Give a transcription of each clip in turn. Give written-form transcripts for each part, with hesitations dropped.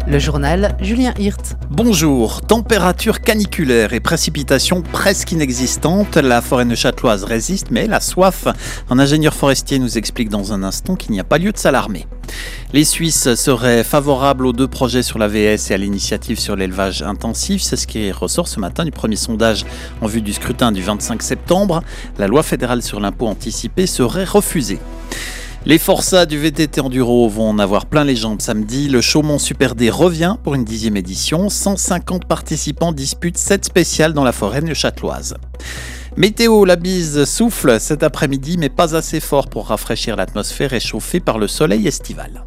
Le journal Julien Hirt. Bonjour, température caniculaire et précipitations presque inexistantes. La forêt neuchâteloise résiste, mais la soif. Un ingénieur forestier nous explique dans un instant qu'il n'y a pas lieu de s'alarmer. Les Suisses seraient favorables aux deux projets sur l'AVS et à l'initiative sur l'élevage intensif. C'est ce qui ressort ce matin du premier sondage en vue du scrutin du 25 septembre. La loi fédérale sur l'impôt anticipé serait refusée. Les forçats du VTT Enduro vont en avoir plein les jambes samedi. Le Chaumont Super D revient pour une 10e édition. 150 participants disputent 7 spéciales dans la forêt neuchâteloise. Météo, la bise souffle cet après-midi, mais pas assez fort pour rafraîchir l'atmosphère réchauffée par le soleil estival.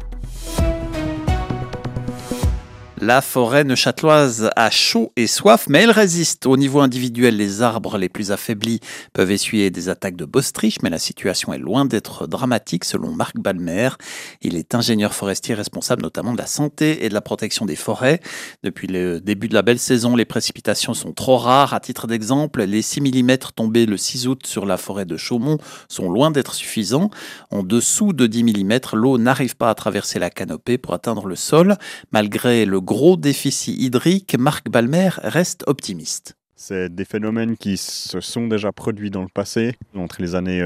La forêt neuchâteloise a chaud et soif, mais elle résiste. Au niveau individuel, les arbres les plus affaiblis peuvent essuyer des attaques de bostриche, mais la situation est loin d'être dramatique selon Marc Balmer. Il est ingénieur forestier responsable notamment de la santé et de la protection des forêts. Depuis le début de la belle saison, les précipitations sont trop rares. À titre d'exemple, les 6 mm tombés le 6 août sur la forêt de Chaumont sont loin d'être suffisants. En dessous de 10 mm, l'eau n'arrive pas à traverser la canopée pour atteindre le sol. Malgré le gros déficit hydrique, Marc Balmer reste optimiste. C'est des phénomènes qui se sont déjà produits dans le passé. Entre les années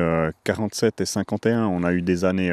47 et 51, on a eu des années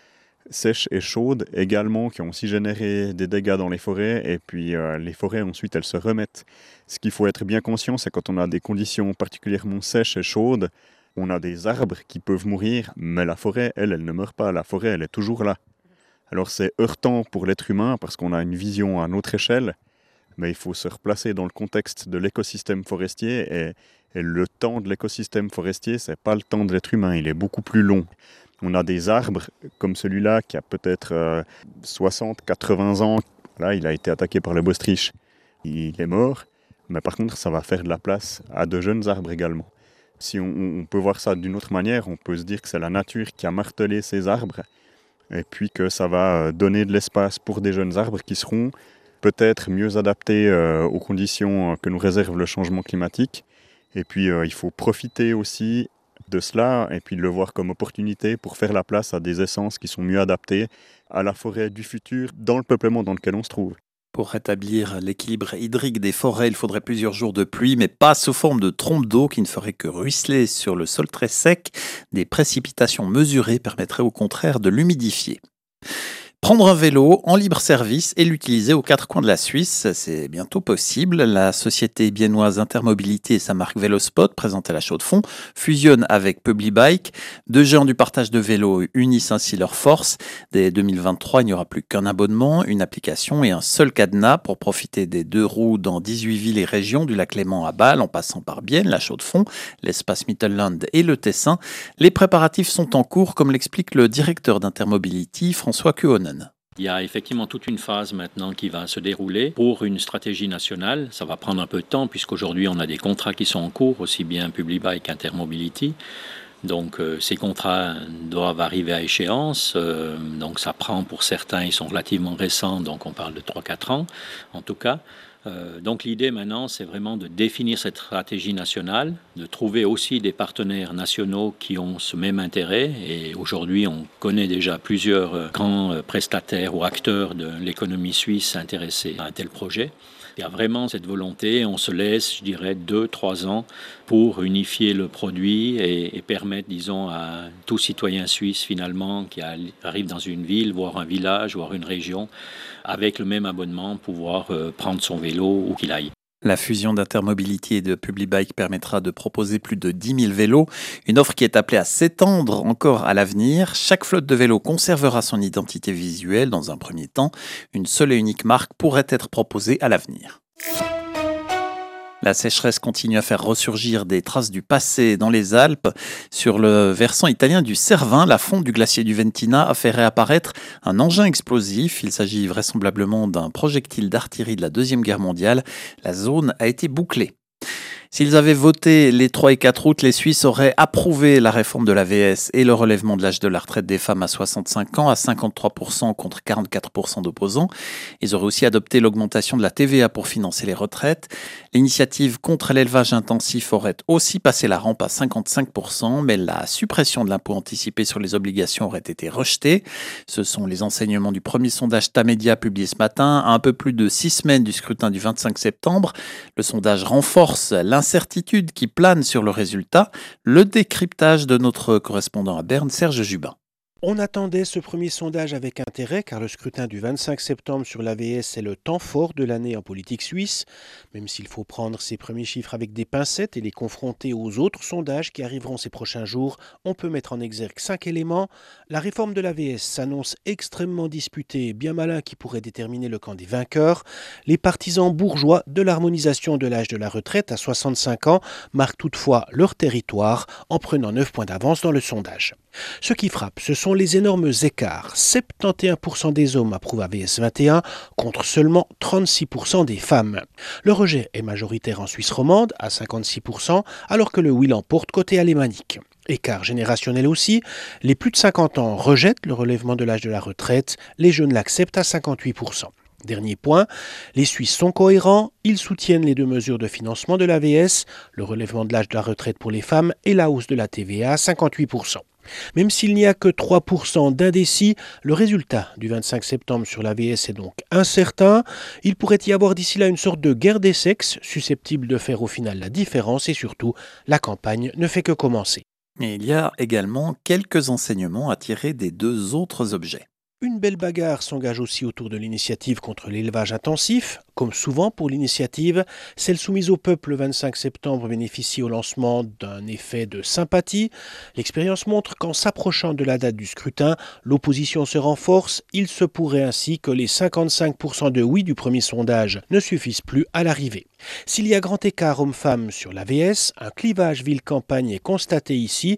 sèches et chaudes également qui ont aussi généré des dégâts dans les forêts. Et puis les forêts ensuite, elles se remettent. Ce qu'il faut être bien conscient, c'est quand on a des conditions particulièrement sèches et chaudes, on a des arbres qui peuvent mourir, mais la forêt, elle ne meurt pas. La forêt, elle est toujours là. Alors c'est heurtant pour l'être humain parce qu'on a une vision à notre échelle, mais il faut se replacer dans le contexte de l'écosystème forestier et le temps de l'écosystème forestier, c'est pas le temps de l'être humain, il est beaucoup plus long. On a des arbres comme celui-là qui a peut-être 60, 80 ans, là il a été attaqué par le bostриche, il est mort, mais par contre ça va faire de la place à de jeunes arbres également. Si on peut voir ça d'une autre manière, on peut se dire que c'est la nature qui a martelé ces arbres, et puis que ça va donner de l'espace pour des jeunes arbres qui seront peut-être mieux adaptés aux conditions que nous réserve le changement climatique. Et puis il faut profiter aussi de cela et puis le voir comme opportunité pour faire la place à des essences qui sont mieux adaptées à la forêt du futur dans le peuplement dans lequel on se trouve. Pour rétablir l'équilibre hydrique des forêts, il faudrait plusieurs jours de pluie, mais pas sous forme de trompes d'eau qui ne feraient que ruisseler sur le sol très sec. Des précipitations mesurées permettraient au contraire de l'humidifier. Prendre un vélo en libre service et l'utiliser aux 4 coins de la Suisse, c'est bientôt possible. La société biennoise Intermobilité et sa marque Vélospot, présente à la Chaux-de-Fonds, fusionnent avec Publibike. 2 géants du partage de vélos unissent ainsi leurs forces. Dès 2023, il n'y aura plus qu'un abonnement, une application et un seul cadenas pour profiter des 2 roues dans 18 villes et régions, du lac Léman à Bâle, en passant par Bienne, la Chaux-de-Fonds, l'espace Mittelland et le Tessin. Les préparatifs sont en cours, comme l'explique le directeur d'Intermobility, François Kuhonen. Il y a effectivement toute une phase maintenant qui va se dérouler pour une stratégie nationale. Ça va prendre un peu de temps puisqu'aujourd'hui on a des contrats qui sont en cours, aussi bien Publibike qu'Intermobility. Donc ces contrats doivent arriver à échéance. Donc ça prend pour certains, ils sont relativement récents, donc on parle de 3-4 ans en tout cas. Donc l'idée maintenant, c'est vraiment de définir cette stratégie nationale, de trouver aussi des partenaires nationaux qui ont ce même intérêt. Et aujourd'hui, on connaît déjà plusieurs grands prestataires ou acteurs de l'économie suisse intéressés à un tel projet. Il y a vraiment cette volonté, on se laisse, je dirais, 2-3 ans pour unifier le produit et permettre, disons, à tout citoyen suisse, finalement, qui arrive dans une ville, voire un village, voire une région, avec le même abonnement, pouvoir prendre son vélo où qu'il aille. La fusion d'Intermobility et de Publibike permettra de proposer plus de 10 000 vélos, une offre qui est appelée à s'étendre encore à l'avenir. Chaque flotte de vélos conservera son identité visuelle dans un premier temps. Une seule et unique marque pourrait être proposée à l'avenir. La sécheresse continue à faire ressurgir des traces du passé dans les Alpes. Sur le versant italien du Cervin, la fonte du glacier du Ventina a fait réapparaître un engin explosif. Il s'agit vraisemblablement d'un projectile d'artillerie de la Deuxième Guerre mondiale. La zone a été bouclée. S'ils avaient voté les 3 et 4 août, les Suisses auraient approuvé la réforme de l'AVS et le relèvement de l'âge de la retraite des femmes à 65 ans à 53% contre 44% d'opposants. Ils auraient aussi adopté l'augmentation de la TVA pour financer les retraites. L'initiative contre l'élevage intensif aurait aussi passé la rampe à 55%, mais la suppression de l'impôt anticipé sur les obligations aurait été rejetée. Ce sont les enseignements du premier sondage Tamedia publié ce matin, à un peu plus de 6 semaines du scrutin du 25 septembre. Le sondage renforce l'incertitude qui plane sur le résultat. Le décryptage de notre correspondant à Berne, Serge Jubin. On attendait ce premier sondage avec intérêt car le scrutin du 25 septembre sur l'AVS est le temps fort de l'année en politique suisse. Même s'il faut prendre ces premiers chiffres avec des pincettes et les confronter aux autres sondages qui arriveront ces prochains jours, on peut mettre en exergue 5 éléments. La réforme de l'AVS s'annonce extrêmement disputée, bien malin qui pourrait déterminer le camp des vainqueurs. Les partisans bourgeois de l'harmonisation de l'âge de la retraite à 65 ans marquent toutefois leur territoire en prenant 9 points d'avance dans le sondage. Ce qui frappe, ce sont les énormes écarts. 71% des hommes approuvent AVS 21 contre seulement 36% des femmes. Le rejet est majoritaire en Suisse romande à 56% alors que le oui l'emporte côté alémanique. Écart générationnel aussi, les plus de 50 ans rejettent le relèvement de l'âge de la retraite, les jeunes l'acceptent à 58%. Dernier point, les Suisses sont cohérents, ils soutiennent les deux mesures de financement de l'AVS, le relèvement de l'âge de la retraite pour les femmes et la hausse de la TVA à 58%. Même s'il n'y a que 3% d'indécis, le résultat du 25 septembre sur l'AVS est donc incertain. Il pourrait y avoir d'ici là une sorte de guerre des sexes, susceptible de faire au final la différence et surtout, la campagne ne fait que commencer. Et il y a également quelques enseignements à tirer des deux autres objets. Une belle bagarre s'engage aussi autour de l'initiative contre l'élevage intensif. Comme souvent pour l'initiative, celle soumise au peuple le 25 septembre bénéficie au lancement d'un effet de sympathie. L'expérience montre qu'en s'approchant de la date du scrutin, l'opposition se renforce. Il se pourrait ainsi que les 55% de oui du premier sondage ne suffisent plus à l'arrivée. S'il y a grand écart homme-femme sur l'AVS, un clivage ville-campagne est constaté ici.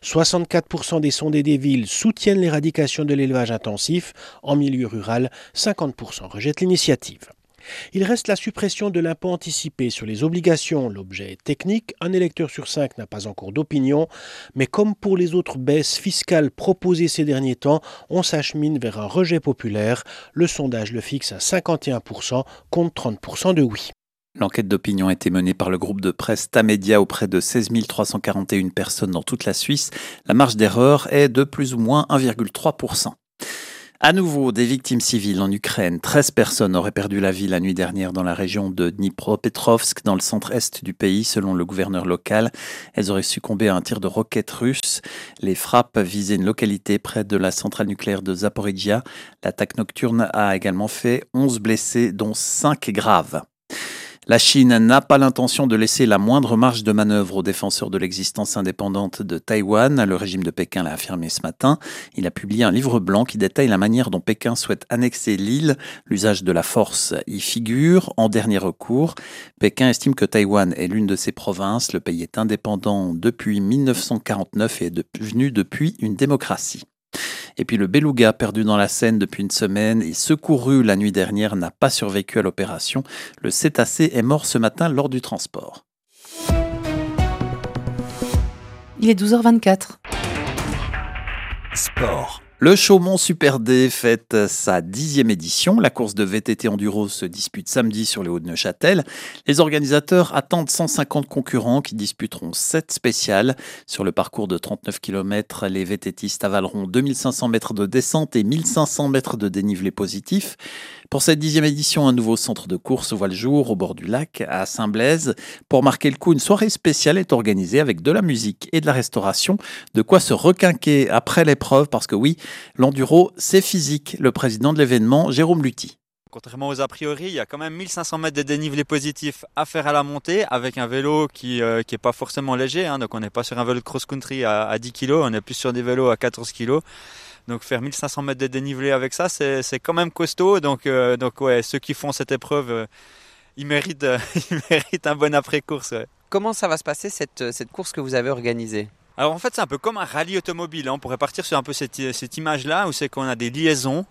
64% des sondés des villes soutiennent l'éradication de l'élevage intensif. En milieu rural, 50% rejettent l'initiative. Il reste la suppression de l'impôt anticipé sur les obligations. L'objet est technique, un électeur sur 5 n'a pas encore d'opinion, mais comme pour les autres baisses fiscales proposées ces derniers temps, on s'achemine vers un rejet populaire. Le sondage le fixe à 51% contre 30% de oui. L'enquête d'opinion a été menée par le groupe de presse Tamedia auprès de 16 341 personnes dans toute la Suisse. La marge d'erreur est de plus ou moins 1,3%. À nouveau, des victimes civiles en Ukraine. 13 personnes auraient perdu la vie la nuit dernière dans la région de Dnipropetrovsk, dans le centre-est du pays, selon le gouverneur local. Elles auraient succombé à un tir de roquettes russes. Les frappes visaient une localité près de la centrale nucléaire de Zaporizhia. L'attaque nocturne a également fait 11 blessés, dont 5 graves. La Chine n'a pas l'intention de laisser la moindre marge de manœuvre aux défenseurs de l'existence indépendante de Taïwan. Le régime de Pékin l'a affirmé ce matin. Il a publié un livre blanc qui détaille la manière dont Pékin souhaite annexer l'île. L'usage de la force y figure en dernier recours. Pékin estime que Taïwan est l'une de ses provinces. Le pays est indépendant depuis 1949 et est devenu depuis une démocratie. Et puis le beluga, perdu dans la Seine depuis une semaine et secouru la nuit dernière, n'a pas survécu à l'opération. Le cétacé est mort ce matin lors du transport. Il est 12h24. Sport. Le Chaumont Super D fête sa 10e édition. La course de VTT Enduro se dispute samedi sur les Hauts de Neuchâtel. Les organisateurs attendent 150 concurrents qui disputeront 7 spéciales. Sur le parcours de 39 km, les VTTistes avaleront 2500 mètres de descente et 1500 mètres de dénivelé positif. Pour cette 10e édition, un nouveau centre de course voit le jour au bord du lac à Saint-Blaise. Pour marquer le coup, une soirée spéciale est organisée avec de la musique et de la restauration. De quoi se requinquer après l'épreuve parce que oui, l'enduro, c'est physique. Le président de l'événement, Jérôme Lutti. Contrairement aux a priori, il y a quand même 1500 mètres de dénivelé positif à faire à la montée avec un vélo qui est pas forcément léger. Donc on n'est pas sur un vélo de cross-country à 10 kg, on est plus sur des vélos à 14 kg. Donc faire 1500 mètres de dénivelé avec ça, c'est quand même costaud. Donc ouais, ceux qui font cette épreuve, ils méritent un bon après-course. Ouais. Comment ça va se passer cette course que vous avez organisée ? Alors en fait c'est un peu comme un rallye automobile. On pourrait partir sur un peu cette image-là où c'est qu'on a des liaisons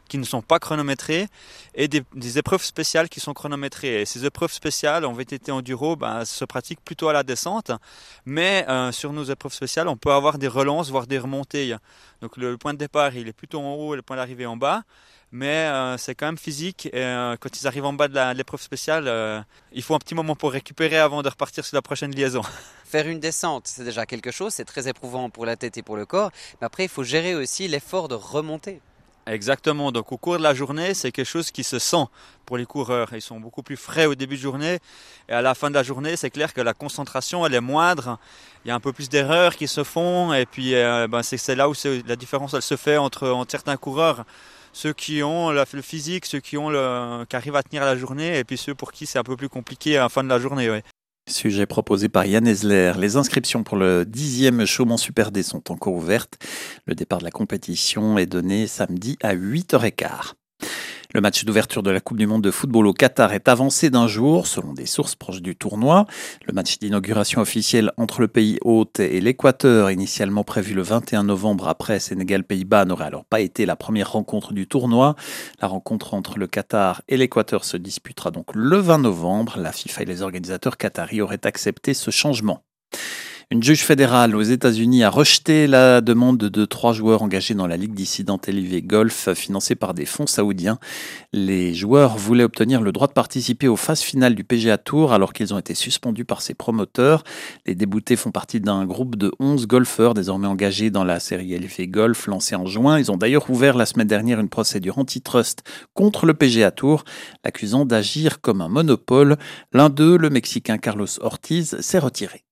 qui ne sont pas chronométrées et des épreuves spéciales qui sont chronométrées. Et ces épreuves spéciales en VTT enduro se pratiquent plutôt à la descente, mais sur nos épreuves spéciales, on peut avoir des relances, voire des remontées. Donc le point de départ, il est plutôt en haut et le point d'arrivée en bas. Mais c'est quand même physique et quand ils arrivent en bas de l'épreuve spéciale, il faut un petit moment pour récupérer avant de repartir sur la prochaine liaison. Faire une descente, c'est déjà quelque chose, c'est très éprouvant pour la tête et pour le corps, mais après il faut gérer aussi l'effort de remonter. Exactement, donc au cours de la journée, c'est quelque chose qui se sent pour les coureurs. Ils sont beaucoup plus frais au début de journée et à la fin de la journée, c'est clair que la concentration elle est moindre. Il y a un peu plus d'erreurs qui se font et puis c'est là où la différence elle se fait entre certains coureurs. Ceux qui ont le physique, ceux qui arrivent à tenir la journée et puis ceux pour qui c'est un peu plus compliqué à la fin de la journée. Ouais. Sujet proposé par Yann Esler. Les inscriptions pour le 10e Chaumont Super D sont encore ouvertes. Le départ de la compétition est donné samedi à 8h15. Le match d'ouverture de la Coupe du Monde de football au Qatar est avancé d'un jour, selon des sources proches du tournoi. Le match d'inauguration officiel entre le pays hôte et l'Équateur, initialement prévu le 21 novembre après Sénégal-Pays-Bas, n'aurait alors pas été la première rencontre du tournoi. La rencontre entre le Qatar et l'Équateur se disputera donc le 20 novembre. La FIFA et les organisateurs qataris auraient accepté ce changement. Une juge fédérale aux États-Unis a rejeté la demande de 3 joueurs engagés dans la Ligue dissidente LIV Golf, financée par des fonds saoudiens. Les joueurs voulaient obtenir le droit de participer aux phases finales du PGA Tour alors qu'ils ont été suspendus par ses promoteurs. Les déboutés font partie d'un groupe de 11 golfeurs désormais engagés dans la série LIV Golf lancée en juin. Ils ont d'ailleurs ouvert la semaine dernière une procédure antitrust contre le PGA Tour, l'accusant d'agir comme un monopole. L'un d'eux, le Mexicain Carlos Ortiz, s'est retiré.